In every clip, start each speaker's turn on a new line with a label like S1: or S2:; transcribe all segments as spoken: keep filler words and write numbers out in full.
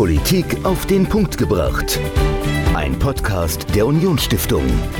S1: Politik auf den Punkt gebracht. Ein Podcast der Unionsstiftung.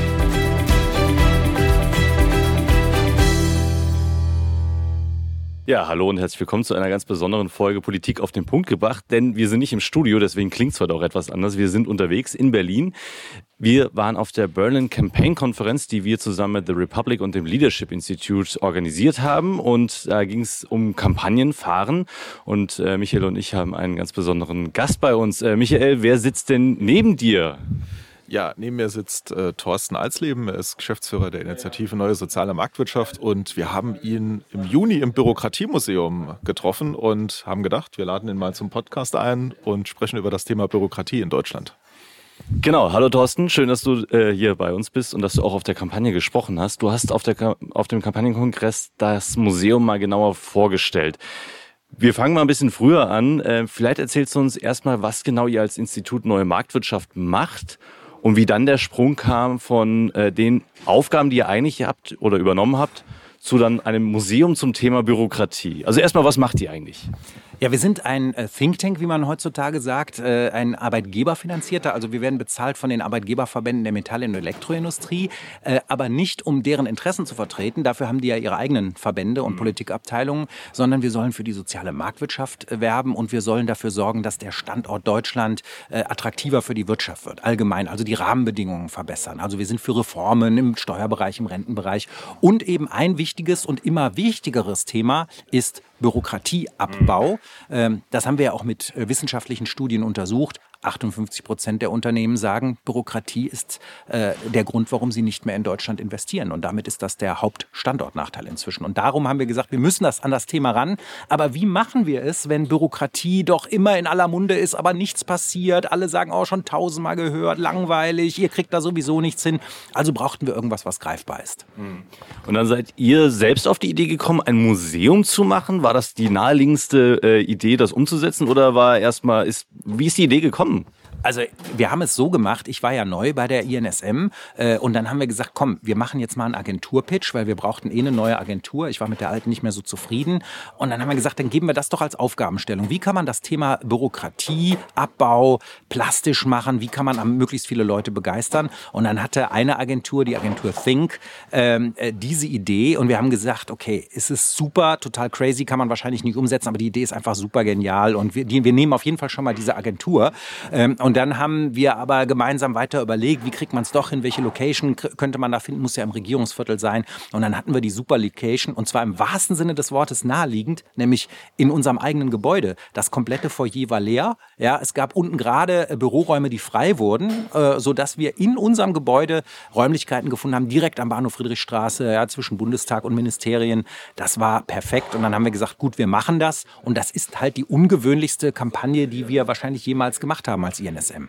S2: Ja, hallo und herzlich willkommen zu einer ganz besonderen Folge Politik auf den Punkt gebracht, denn wir sind nicht im Studio, deswegen klingt es heute auch etwas anders. Wir sind unterwegs in Berlin. Wir waren auf der Berlin Campaign Konferenz, die wir zusammen mit The Republic und dem Leadership Institute organisiert haben, und da ging es um Kampagnenfahren, und äh, Michael und ich haben einen ganz besonderen Gast bei uns. Äh, Michael, wer sitzt denn neben dir?
S3: Ja, neben mir sitzt äh, Thorsten Alsleben, er ist Geschäftsführer der Initiative Neue Soziale Marktwirtschaft, und wir haben ihn im Juni im Bürokratiemuseum getroffen und haben gedacht, wir laden ihn mal zum Podcast ein und sprechen über das Thema Bürokratie in Deutschland.
S2: Genau, hallo Thorsten, schön, dass du äh, hier bei uns bist und dass du auch auf der Kampagne gesprochen hast. Du hast auf, der, auf dem Kampagnenkongress das Museum mal genauer vorgestellt. Wir fangen mal ein bisschen früher an. Äh, vielleicht erzählst du uns erstmal, was genau ihr als Institut Neue Marktwirtschaft macht und wie dann der Sprung kam von äh, den Aufgaben, die ihr eigentlich habt oder übernommen habt, zu dann einem Museum zum Thema Bürokratie. Also erstmal, was macht ihr eigentlich?
S4: Ja, wir sind ein äh, Think Tank, wie man heutzutage sagt, äh, ein arbeitgeberfinanzierter. Also wir werden bezahlt von den Arbeitgeberverbänden der Metall- und Elektroindustrie, äh, aber nicht, um deren Interessen zu vertreten. Dafür haben die ja ihre eigenen Verbände und mhm. Politikabteilungen, sondern wir sollen für die soziale Marktwirtschaft äh, werben, und wir sollen dafür sorgen, dass der Standort Deutschland äh, attraktiver für die Wirtschaft wird, allgemein. Also die Rahmenbedingungen verbessern. Also wir sind für Reformen im Steuerbereich, im Rentenbereich, und eben ein wichtiges und immer wichtigeres Thema ist Bürokratieabbau. Mhm. Das haben wir ja auch mit wissenschaftlichen Studien untersucht. achtundfünfzig Prozent der Unternehmen sagen, Bürokratie ist äh, der Grund, warum sie nicht mehr in Deutschland investieren. Und damit ist das der Hauptstandortnachteil inzwischen. Und darum haben wir gesagt, wir müssen das an das Thema ran. Aber wie machen wir es, wenn Bürokratie doch immer in aller Munde ist, aber nichts passiert? Alle sagen, oh, schon tausendmal gehört, langweilig, ihr kriegt da sowieso nichts hin. Also brauchten wir irgendwas, was greifbar ist.
S2: Und dann seid ihr selbst auf die Idee gekommen, ein Museum zu machen? War das die naheliegendste äh, Idee, das umzusetzen? Oder war erstmal, ist, wie ist die Idee gekommen?
S4: Also wir haben es so gemacht, ich war ja neu bei der I N S M äh, und dann haben wir gesagt, komm, wir machen jetzt mal einen Agenturpitch, weil wir brauchten eh eine neue Agentur. Ich war mit der alten nicht mehr so zufrieden, und dann haben wir gesagt, dann geben wir das doch als Aufgabenstellung. Wie kann man das Thema Bürokratie, Abbau plastisch machen? Wie kann man möglichst viele Leute begeistern? Und dann hatte eine Agentur, die Agentur Think, ähm, äh, diese Idee, und wir haben gesagt, okay, es ist super, total crazy, kann man wahrscheinlich nicht umsetzen, aber die Idee ist einfach super genial, und wir, die, wir nehmen auf jeden Fall schon mal diese Agentur. Ähm, und dann haben wir aber gemeinsam weiter überlegt, wie kriegt man es doch hin, welche Location könnte man da finden, muss ja im Regierungsviertel sein. Und dann hatten wir die super Location, und zwar im wahrsten Sinne des Wortes naheliegend, nämlich in unserem eigenen Gebäude. Das komplette Foyer war leer. Ja, es gab unten gerade Büroräume, die frei wurden, äh, sodass wir in unserem Gebäude Räumlichkeiten gefunden haben, direkt am Bahnhof Friedrichstraße, ja, zwischen Bundestag und Ministerien. Das war perfekt, und dann haben wir gesagt, gut, wir machen das, und das ist halt die ungewöhnlichste Kampagne, die wir wahrscheinlich jemals gemacht haben als I N S M.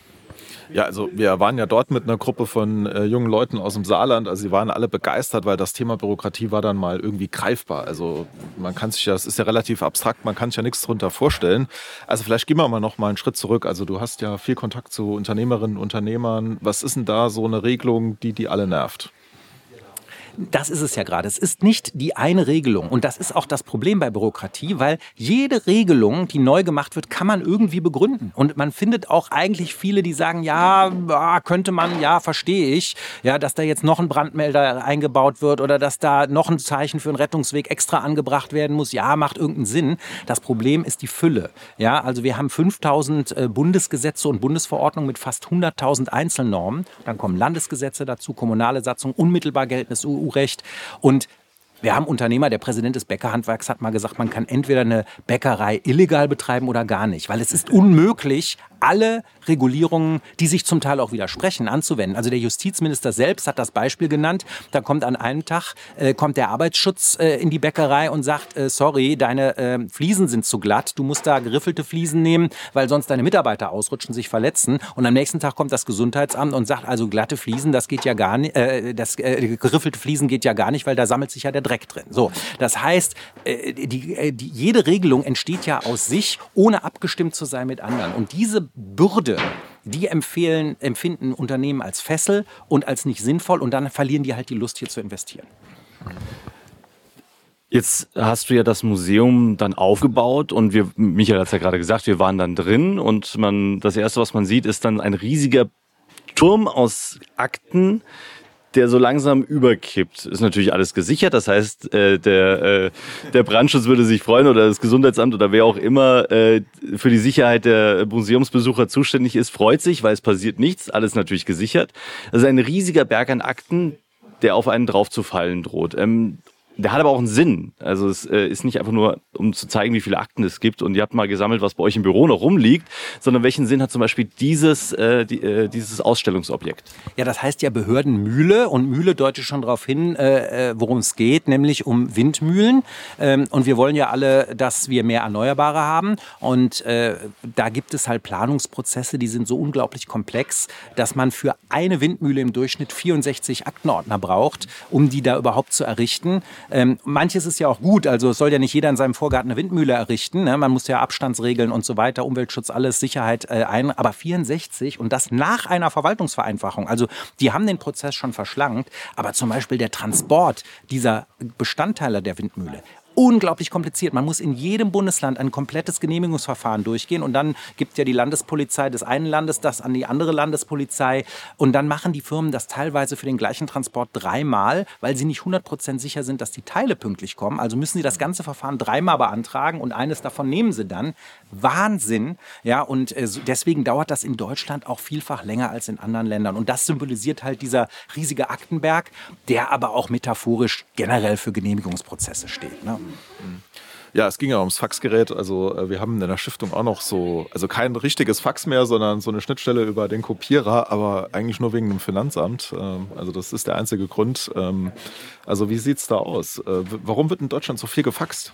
S3: Ja, also wir waren ja dort mit einer Gruppe von äh, jungen Leuten aus dem Saarland. Also sie waren alle begeistert, weil das Thema Bürokratie war dann mal irgendwie greifbar. Also man kann sich ja, es ist ja relativ abstrakt, man kann sich ja nichts drunter vorstellen. Also vielleicht gehen wir mal noch mal einen Schritt zurück. Also du hast ja viel Kontakt zu Unternehmerinnen und Unternehmern. Was ist denn da so eine Regelung, die die alle nervt?
S4: Das ist es ja gerade. Es ist nicht die eine Regelung. Und das ist auch das Problem bei Bürokratie, weil jede Regelung, die neu gemacht wird, kann man irgendwie begründen. Und man findet auch eigentlich viele, die sagen, ja, könnte man, ja, verstehe ich, ja, dass da jetzt noch ein Brandmelder eingebaut wird oder dass da noch ein Zeichen für einen Rettungsweg extra angebracht werden muss. Ja, macht irgendeinen Sinn. Das Problem ist die Fülle. Ja, also wir haben fünftausend Bundesgesetze und Bundesverordnungen mit fast hunderttausend Einzelnormen. Dann kommen Landesgesetze dazu, kommunale Satzung, unmittelbar geltendes U U-Recht. Und wir haben Unternehmer, der Präsident des Bäckerhandwerks hat mal gesagt, man kann entweder eine Bäckerei illegal betreiben oder gar nicht, weil es ist unmöglich, alle Regulierungen, die sich zum Teil auch widersprechen, anzuwenden. Also der Justizminister selbst hat das Beispiel genannt. Da kommt an einem Tag, äh, kommt der Arbeitsschutz äh, in die Bäckerei und sagt, äh, sorry, deine äh, Fliesen sind zu glatt, du musst da geriffelte Fliesen nehmen, weil sonst deine Mitarbeiter ausrutschen, sich verletzen. Und am nächsten Tag kommt das Gesundheitsamt und sagt, also glatte Fliesen, das geht ja gar nicht, äh, das äh, geriffelte Fliesen geht ja gar nicht, weil da sammelt sich ja der Dreck drin. So, das heißt, äh, die, äh, die, jede Regelung entsteht ja aus sich, ohne abgestimmt zu sein mit anderen. Und diese Bürde, die empfehlen, empfinden Unternehmen als Fessel und als nicht sinnvoll, und dann verlieren die halt die Lust, hier zu investieren.
S2: Jetzt hast du ja das Museum dann aufgebaut und wir, Michael hat es ja gerade gesagt, wir waren dann drin und man, das Erste, was man sieht, ist dann ein riesiger Turm aus Akten, der so langsam überkippt. Ist natürlich alles gesichert, das heißt, äh, der, äh, der Brandschutz würde sich freuen oder das Gesundheitsamt oder wer auch immer äh, für die Sicherheit der Museumsbesucher zuständig ist, freut sich, weil es passiert nichts, alles natürlich gesichert. Das ist ein riesiger Berg an Akten, der auf einen drauf zu fallen droht. Ähm, Der hat aber auch einen Sinn. Also es äh, ist nicht einfach nur, um zu zeigen, wie viele Akten es gibt und ihr habt mal gesammelt, was bei euch im Büro noch rumliegt, sondern welchen Sinn hat zum Beispiel dieses, äh, die, äh, dieses Ausstellungsobjekt?
S4: Ja, das heißt ja Behördenmühle und Mühle deutet schon darauf hin, äh, worum es geht, nämlich um Windmühlen. Ähm, und wir wollen ja alle, dass wir mehr Erneuerbare haben und äh, da gibt es halt Planungsprozesse, die sind so unglaublich komplex, dass man für eine Windmühle im Durchschnitt vierundsechzig Aktenordner braucht, um die da überhaupt zu errichten. Ähm, manches ist ja auch gut, also es soll ja nicht jeder in seinem Vorgarten eine Windmühle errichten, ne? Man muss ja Abstandsregeln und so weiter, Umweltschutz, alles, Sicherheit äh, ein, aber vierundsechzig und das nach einer Verwaltungsvereinfachung, also die haben den Prozess schon verschlankt, aber zum Beispiel der Transport dieser Bestandteile der Windmühle, unglaublich kompliziert. Man muss in jedem Bundesland ein komplettes Genehmigungsverfahren durchgehen und dann gibt ja die Landespolizei des einen Landes das an die andere Landespolizei und dann machen die Firmen das teilweise für den gleichen Transport dreimal, weil sie nicht hundert Prozent sicher sind, dass die Teile pünktlich kommen. Also müssen sie das ganze Verfahren dreimal beantragen und eines davon nehmen sie dann. Wahnsinn! Ja, und deswegen dauert das in Deutschland auch vielfach länger als in anderen Ländern. Und das symbolisiert halt dieser riesige Aktenberg, der aber auch metaphorisch generell für Genehmigungsprozesse steht, ne?
S3: Ja, es ging ja ums Faxgerät. Also wir haben in der Stiftung auch noch so, also kein richtiges Fax mehr, sondern so eine Schnittstelle über den Kopierer, aber eigentlich nur wegen dem Finanzamt. Also das ist der einzige Grund. Also wie sieht's da aus? Warum wird in Deutschland so viel gefaxt?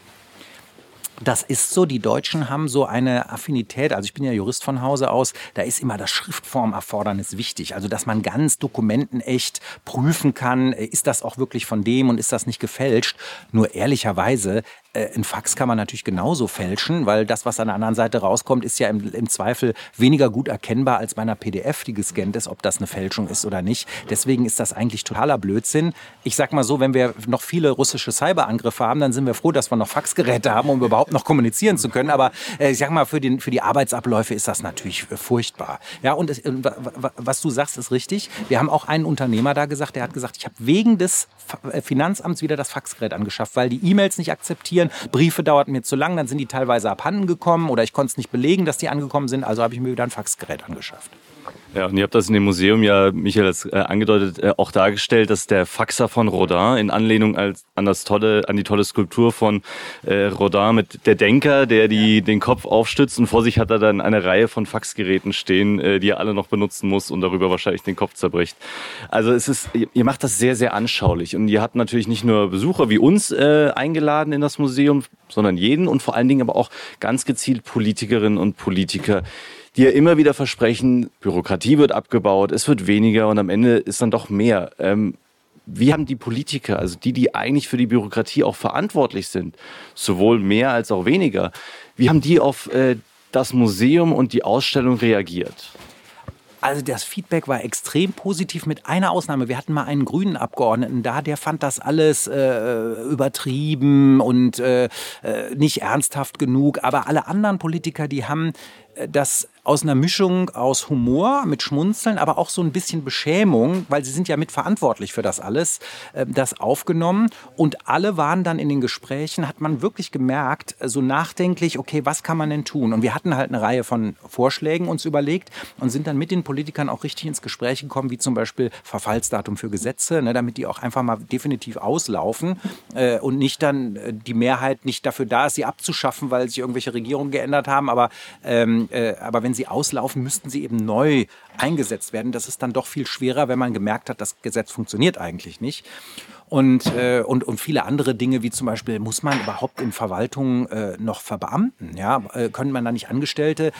S4: Das ist so, die Deutschen haben so eine Affinität, also ich bin ja Jurist von Hause aus, da ist immer das Schriftformerfordernis wichtig, also dass man ganz dokumentenecht prüfen kann, ist das auch wirklich von dem und ist das nicht gefälscht, nur ehrlicherweise, ein Fax kann man natürlich genauso fälschen, weil das, was an der anderen Seite rauskommt, ist ja im, im Zweifel weniger gut erkennbar als bei einer P D F, die gescannt ist, ob das eine Fälschung ist oder nicht. Deswegen ist das eigentlich totaler Blödsinn. Ich sag mal so, wenn wir noch viele russische Cyberangriffe haben, dann sind wir froh, dass wir noch Faxgeräte haben, um überhaupt noch kommunizieren zu können. Aber äh, ich sag mal, für, den, für die Arbeitsabläufe ist das natürlich äh, furchtbar. Ja, und es, äh, was du sagst, ist richtig. Wir haben auch einen Unternehmer da gesagt, der hat gesagt, ich habe wegen des Finanzamts wieder das Faxgerät angeschafft, weil die E-Mails nicht akzeptieren. Briefe dauerten mir zu lang, dann sind die teilweise abhanden gekommen oder ich konnte es nicht belegen, dass die angekommen sind, also habe ich mir wieder ein Faxgerät angeschafft.
S2: Ja, und ihr habt das in dem Museum ja, Michael hat es äh, angedeutet, äh, auch dargestellt, dass der Faxer von Rodin in Anlehnung als, an das tolle, an die tolle Skulptur von äh, Rodin mit der Denker, der die, den Kopf aufstützt und vor sich hat er dann eine Reihe von Faxgeräten stehen, äh, die er alle noch benutzen muss und darüber wahrscheinlich den Kopf zerbricht. Also es ist, ihr macht das sehr, sehr anschaulich und ihr habt natürlich nicht nur Besucher wie uns äh, eingeladen in das Museum, sondern jeden und vor allen Dingen aber auch ganz gezielt Politikerinnen und Politiker, die ja immer wieder versprechen, Bürokratie wird abgebaut, es wird weniger und am Ende ist dann doch mehr. Ähm, wie haben die Politiker, also die, die eigentlich für die Bürokratie auch verantwortlich sind, sowohl mehr als auch weniger, wie haben die auf äh, das Museum und die Ausstellung reagiert?
S4: Also das Feedback war extrem positiv mit einer Ausnahme. Wir hatten mal einen grünen Abgeordneten da, der fand das alles äh, übertrieben und äh, nicht ernsthaft genug. Aber alle anderen Politiker, die haben das aus einer Mischung aus Humor mit Schmunzeln, aber auch so ein bisschen Beschämung, weil sie sind ja mitverantwortlich für das alles, das aufgenommen. Und alle waren dann in den Gesprächen, hat man wirklich gemerkt, so nachdenklich, okay, was kann man denn tun? Und wir hatten halt eine Reihe von Vorschlägen uns überlegt und sind dann mit den Politikern auch richtig ins Gespräch gekommen, wie zum Beispiel Verfallsdatum für Gesetze, ne, damit die auch einfach mal definitiv auslaufen äh, und nicht dann äh, die Mehrheit nicht dafür da ist, sie abzuschaffen, weil sich irgendwelche Regierungen geändert haben, aber, ähm, äh, aber wenn sie auslaufen, müssten sie eben neu eingesetzt werden. Das ist dann doch viel schwerer, wenn man gemerkt hat, das Gesetz funktioniert eigentlich nicht. Und, äh, und, und viele andere Dinge, wie zum Beispiel, muss man überhaupt in Verwaltungen äh, noch verbeamten? Ja? Äh, können man da nicht Angestellte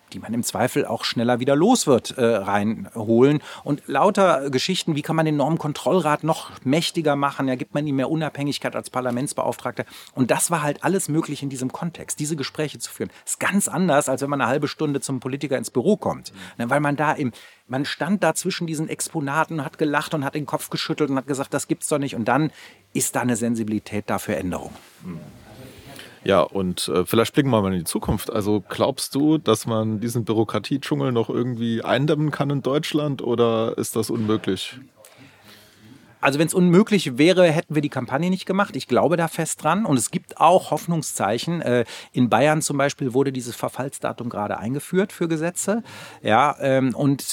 S4: die man im Zweifel auch schneller wieder los wird, äh, reinholen. Und lauter Geschichten, wie kann man den Normenkontrollrat noch mächtiger machen, ja, gibt man ihm mehr Unabhängigkeit als Parlamentsbeauftragter. Und das war halt alles möglich in diesem Kontext, diese Gespräche zu führen. Das ist ganz anders, als wenn man eine halbe Stunde zum Politiker ins Büro kommt. Mhm. Weil man da im, man stand da zwischen diesen Exponaten, hat gelacht und hat den Kopf geschüttelt und hat gesagt, das gibt's doch nicht. Und dann ist da eine Sensibilität da für Änderung. Mhm.
S3: Ja, und äh, vielleicht blicken wir mal in die Zukunft. Also glaubst du, dass man diesen Bürokratiedschungel noch irgendwie eindämmen kann in Deutschland oder ist das unmöglich?
S4: Also wenn es unmöglich wäre, hätten wir die Kampagne nicht gemacht. Ich glaube da fest dran. Und es gibt auch Hoffnungszeichen. In Bayern zum Beispiel wurde dieses Verfallsdatum gerade eingeführt für Gesetze. Ja, und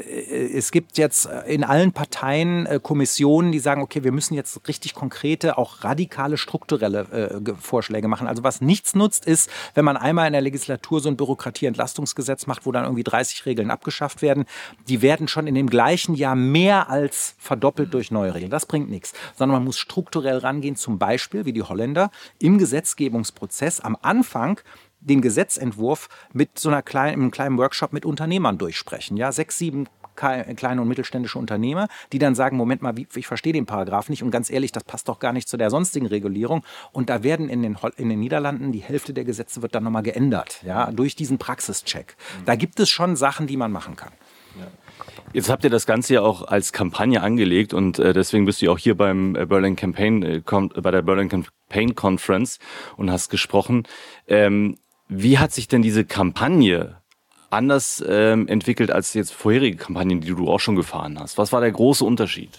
S4: es gibt jetzt in allen Parteien Kommissionen, die sagen, okay, wir müssen jetzt richtig konkrete, auch radikale, strukturelle Vorschläge machen. Also was nichts nutzt, ist, wenn man einmal in der Legislatur so ein Bürokratieentlastungsgesetz macht, wo dann irgendwie dreißig Regeln abgeschafft werden. Die werden schon in dem gleichen Jahr mehr als verdoppelt durch neue Regeln. Das bringt nichts, sondern man muss strukturell rangehen, zum Beispiel, wie die Holländer, im Gesetzgebungsprozess am Anfang den Gesetzentwurf mit so einer kleinen, einem kleinen Workshop mit Unternehmern durchsprechen. Ja, sechs, sieben kleine und mittelständische Unternehmer, die dann sagen, Moment mal, ich verstehe den Paragraph nicht und ganz ehrlich, das passt doch gar nicht zu der sonstigen Regulierung. Und da werden in den, in den Niederlanden die Hälfte der Gesetze wird dann nochmal geändert, ja, durch diesen Praxischeck. Da gibt es schon Sachen, die man machen kann.
S2: Ja. Jetzt habt ihr das Ganze ja auch als Kampagne angelegt und äh, deswegen bist du ja auch hier beim äh, Berlin Campaign, äh, kom- bei der Berlin Campaign Conference und hast gesprochen. Ähm, wie hat sich denn diese Kampagne anders ähm, entwickelt als jetzt vorherige Kampagnen, die du auch schon gefahren hast? Was war der große Unterschied?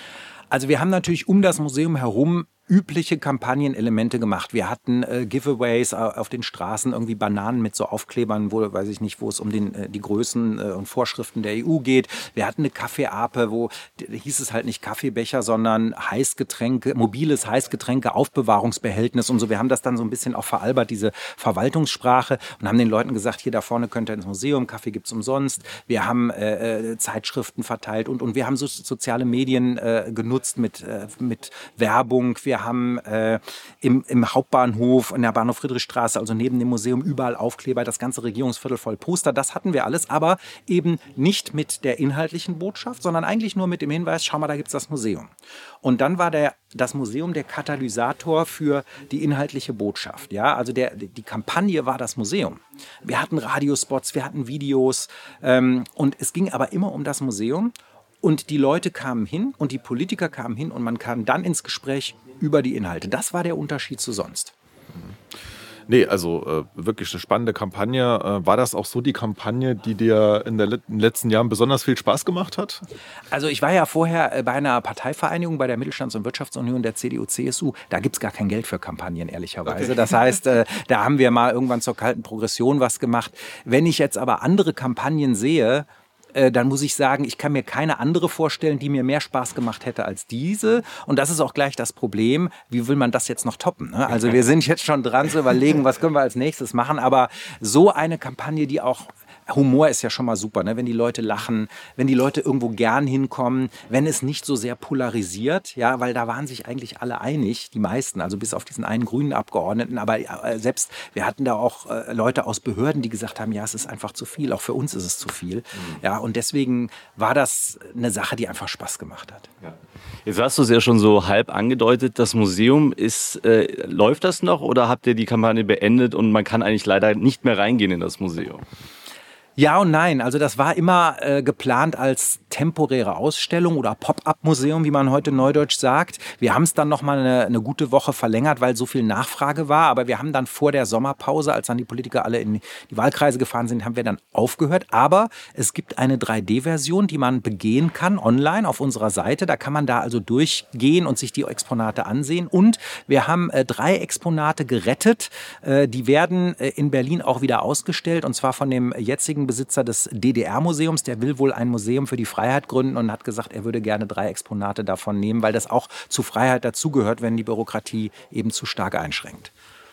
S4: Also wir haben natürlich um das Museum herum übliche Kampagnenelemente gemacht. Wir hatten äh, Giveaways auf den Straßen, irgendwie Bananen mit so Aufklebern, wo, weiß ich nicht, wo es um den, äh, die Größen äh, und Vorschriften der E U geht. Wir hatten eine Kaffeeape, wo da hieß es halt nicht Kaffeebecher, sondern Heißgetränke, mobiles Heißgetränke, Aufbewahrungsbehältnis und so. Wir haben das dann so ein bisschen auch veralbert, diese Verwaltungssprache, und haben den Leuten gesagt, hier da vorne könnt ihr ins Museum, Kaffee gibt's umsonst. Wir haben äh, Zeitschriften verteilt und, und wir haben so soziale Medien äh, genutzt mit, äh, mit Werbung. Wir haben äh, im, im Hauptbahnhof, in der Bahnhof-Friedrichstraße, also neben dem Museum, überall Aufkleber, das ganze Regierungsviertel voll Poster. Das hatten wir alles, aber eben nicht mit der inhaltlichen Botschaft, sondern eigentlich nur mit dem Hinweis, schau mal, da gibt's das Museum. Und dann war der, das Museum der Katalysator für die inhaltliche Botschaft. Ja? Also der, die Kampagne war das Museum. Wir hatten Radiospots, wir hatten Videos ähm, und es ging aber immer um das Museum. Und die Leute kamen hin und die Politiker kamen hin und man kam dann ins Gespräch über die Inhalte. Das war der Unterschied zu sonst.
S3: Nee, also äh, wirklich eine spannende Kampagne. Äh, war das auch so die Kampagne, die dir in, der, in den letzten Jahren besonders viel Spaß gemacht hat?
S4: Also ich war ja vorher bei einer Parteivereinigung, bei der Mittelstands- und Wirtschaftsunion der C D U C S U. Da gibt's gar kein Geld für Kampagnen, ehrlicherweise. Okay. Das heißt, äh, da haben wir mal irgendwann zur kalten Progression was gemacht. Wenn ich jetzt aber andere Kampagnen sehe, dann muss ich sagen, ich kann mir keine andere vorstellen, die mir mehr Spaß gemacht hätte als diese. Und das ist auch gleich das Problem. Wie will man das jetzt noch toppen? Also wir sind jetzt schon dran zu überlegen, was können wir als nächstes machen. Aber so eine Kampagne, die auch... Humor ist ja schon mal super, ne? Wenn die Leute lachen, wenn die Leute irgendwo gern hinkommen, wenn es nicht so sehr polarisiert, ja, weil da waren sich eigentlich alle einig, die meisten, also bis auf diesen einen grünen Abgeordneten, aber äh, selbst, wir hatten da auch äh, Leute aus Behörden, die gesagt haben, ja, es ist einfach zu viel, auch für uns ist es zu viel, mhm. ja, und deswegen war das eine Sache, die einfach Spaß gemacht hat.
S2: Ja. Jetzt hast du es ja schon so halb angedeutet, das Museum ist, äh, läuft das noch oder habt ihr die Kampagne beendet und man kann eigentlich leider nicht mehr reingehen in das Museum?
S4: Ja und nein. Also das war immer äh, geplant als temporäre Ausstellung oder Pop-up-Museum, wie man heute neudeutsch sagt. Wir haben es dann noch mal eine, eine gute Woche verlängert, weil so viel Nachfrage war. Aber wir haben dann vor der Sommerpause, als dann die Politiker alle in die Wahlkreise gefahren sind, haben wir dann aufgehört. Aber es gibt eine drei D Version, die man begehen kann online auf unserer Seite. Da kann man da also durchgehen und sich die Exponate ansehen. Und wir haben äh, drei Exponate gerettet. Äh, die werden äh, in Berlin auch wieder ausgestellt, und zwar von dem jetzigen Besitzer des D D R-Museums. Der will wohl ein Museum für die Freiheit gründen und hat gesagt, er würde gerne drei Exponate davon nehmen, weil das auch zu Freiheit dazugehört, wenn die Bürokratie eben zu stark einschränkt.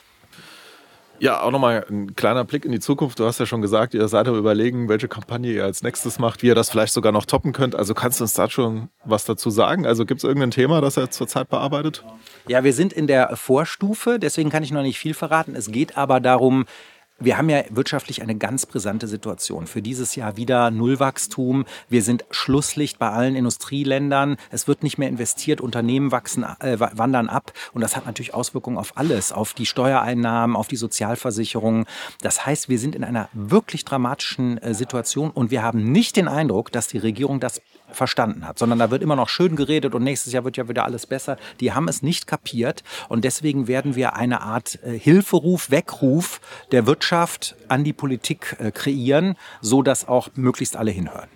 S3: Ja, auch nochmal ein kleiner Blick in die Zukunft. Du hast ja schon gesagt, ihr seid am Überlegen, welche Kampagne ihr als nächstes macht, wie ihr das vielleicht sogar noch toppen könnt. Also kannst du uns da schon was dazu sagen? Also gibt es irgendein Thema, das ihr zurzeit bearbeitet?
S4: Ja, wir sind in der Vorstufe, deswegen kann ich noch nicht viel verraten. Es geht aber darum, wir haben ja wirtschaftlich eine ganz brisante Situation. Für dieses Jahr wieder Nullwachstum. Wir sind Schlusslicht bei allen Industrieländern. Es wird nicht mehr investiert, Unternehmen wachsen, äh, wandern ab. Und das hat natürlich Auswirkungen auf alles, auf die Steuereinnahmen, auf die Sozialversicherungen. Das heißt, wir sind in einer wirklich dramatischen äh, Situation und wir haben nicht den Eindruck, dass die Regierung das verstanden hat, sondern da wird immer noch schön geredet und nächstes Jahr wird ja wieder alles besser. Die haben es nicht kapiert und deswegen werden wir eine Art äh, Hilferuf, Weckruf der Wirtschaft an die Politik äh, kreieren, so dass auch möglichst alle hinhören.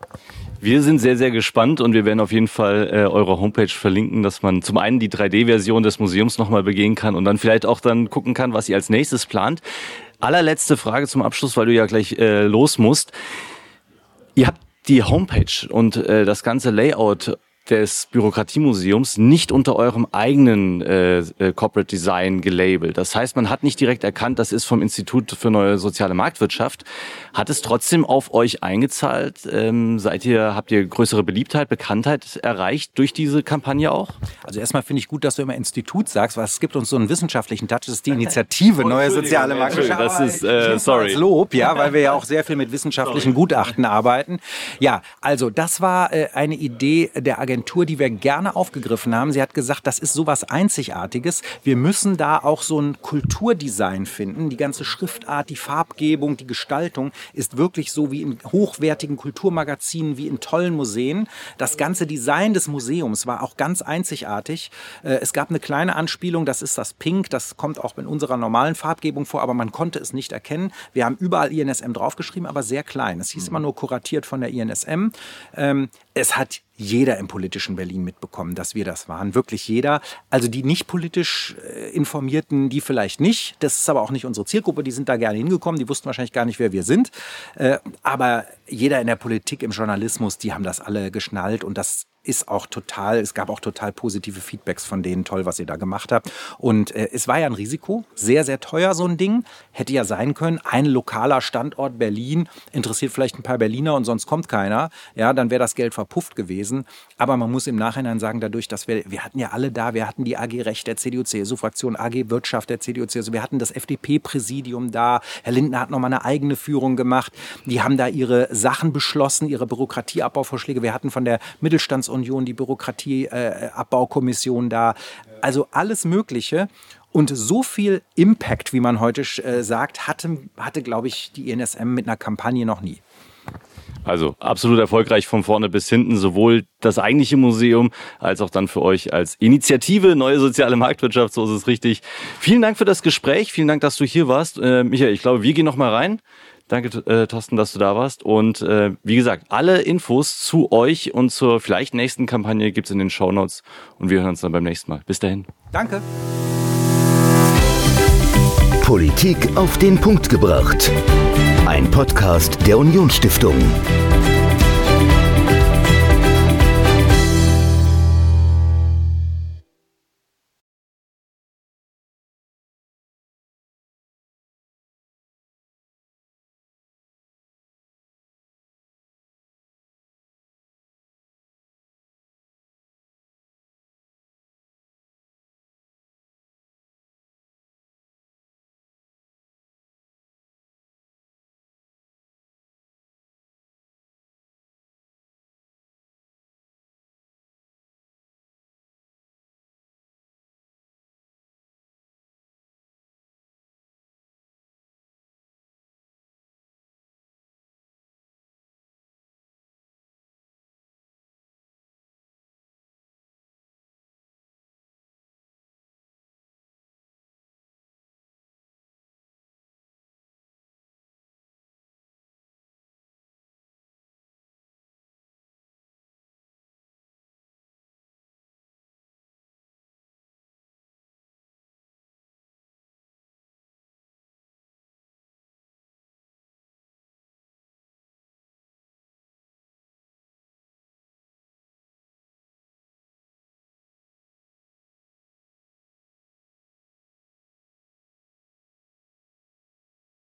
S2: Wir sind sehr, sehr gespannt und wir werden auf jeden Fall äh, eure Homepage verlinken, dass man zum einen die drei D-Version des Museums nochmal begehen kann und dann vielleicht auch dann gucken kann, was ihr als nächstes plant. Allerletzte Frage zum Abschluss, weil du ja gleich äh, los musst. Ihr habt die Homepage und äh, das ganze Layout des Bürokratiemuseums nicht unter eurem eigenen äh, äh, Corporate Design gelabelt. Das heißt, man hat nicht direkt erkannt, das ist vom Institut für neue soziale Marktwirtschaft. Hat es trotzdem auf euch eingezahlt? Ähm, seid ihr, habt ihr größere Beliebtheit, Bekanntheit erreicht durch diese Kampagne auch?
S4: Also erstmal finde ich gut, dass du immer Institut sagst, weil es gibt uns so einen wissenschaftlichen Touch, das ist die Initiative Neue Soziale Marktwirtschaft.
S2: Das ist, äh, sorry.
S4: Als Lob, ja, weil wir ja auch sehr viel mit wissenschaftlichen Gutachten arbeiten. Ja, also das war äh, eine Idee der Agentur, die wir gerne aufgegriffen haben. Sie hat gesagt, das ist sowas Einzigartiges. Wir müssen da auch so ein Kulturdesign finden. Die ganze Schriftart, die Farbgebung, die Gestaltung ist wirklich so wie in hochwertigen Kulturmagazinen, wie in tollen Museen. Das ganze Design des Museums war auch ganz einzigartig. Es gab eine kleine Anspielung, das ist das Pink, das kommt auch in unserer normalen Farbgebung vor, aber man konnte es nicht erkennen. Wir haben überall I N S M draufgeschrieben, aber sehr klein. Es hieß immer nur kuratiert von der I N S M. Es hat jeder im politischen Berlin mitbekommen, dass wir das waren. Wirklich jeder. Also die nicht politisch äh, Informierten, die vielleicht nicht. Das ist aber auch nicht unsere Zielgruppe. Die sind da gerne hingekommen. Die wussten wahrscheinlich gar nicht, wer wir sind. Äh, aber jeder in der Politik, im Journalismus, die haben das alle geschnallt. Und das ist auch total, es gab auch total positive Feedbacks von denen. Toll, was ihr da gemacht habt. Und äh, es war ja ein Risiko. Sehr, sehr teuer, so ein Ding. Hätte ja sein können. Ein lokaler Standort Berlin interessiert vielleicht ein paar Berliner und sonst kommt keiner. Ja, dann wäre das Geld verpufft gewesen. Aber man muss im Nachhinein sagen, dadurch, dass wir, wir hatten ja alle da, wir hatten die A G Recht der C D U C S U-Fraktion, A G Wirtschaft der C D U C S U, wir hatten das F D P-Präsidium da, Herr Lindner hat nochmal eine eigene Führung gemacht, die haben da ihre Sachen beschlossen, ihre Bürokratieabbauvorschläge, wir hatten von der Mittelstandsunion die Bürokratieabbaukommission da, also alles Mögliche. Und so viel Impact, wie man heute äh, sagt, hatte, hatte glaube ich, die I N S M mit einer Kampagne noch nie.
S2: Also absolut erfolgreich von vorne bis hinten, sowohl das eigentliche Museum als auch dann für euch als Initiative Neue Soziale Marktwirtschaft, so ist es richtig. Vielen Dank für das Gespräch, vielen Dank, dass du hier warst. Äh, Michael, ich glaube, wir gehen noch mal rein. Danke, äh, Thorsten, dass du da warst. Und äh, wie gesagt, alle Infos zu euch und zur vielleicht nächsten Kampagne gibt's in den Shownotes. Und wir hören uns dann beim nächsten Mal. Bis dahin.
S4: Danke.
S1: Politik auf den Punkt gebracht. Ein Podcast der Unionsstiftung.